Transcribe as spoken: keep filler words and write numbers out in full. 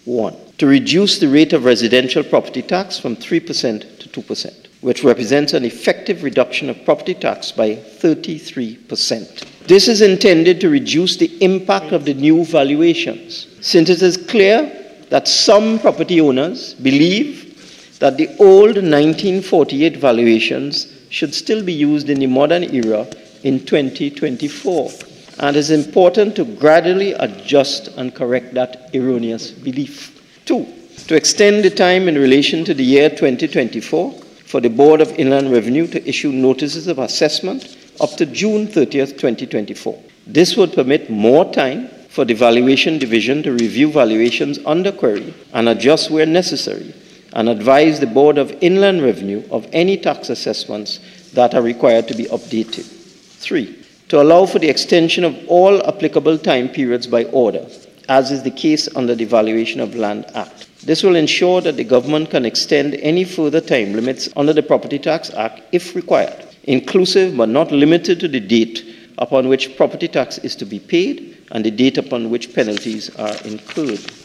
One, to reduce the rate of residential property tax from three percent to two percent, which represents an effective reduction of property tax by thirty-three percent. This is intended to reduce the impact of the new valuations, since it is clear that some property owners believe that the old nineteen forty-eight valuations should still be used in the modern era in twenty twenty-four. And it is important to gradually adjust and correct that erroneous belief. Two, to extend the time in relation to the year twenty twenty-four for the Board of Inland Revenue to issue notices of assessment up to June thirtieth, twenty twenty-four. This would permit more time for the Valuation Division to review valuations under query and adjust where necessary, and advise the Board of Inland Revenue of any tax assessments that are required to be updated. Three, to allow for the extension of all applicable time periods by order, as is the case under the Valuation of Land Act. This will ensure that the government can extend any further time limits under the Property Tax Act if required, inclusive but not limited to the date upon which property tax is to be paid and the date upon which penalties are incurred.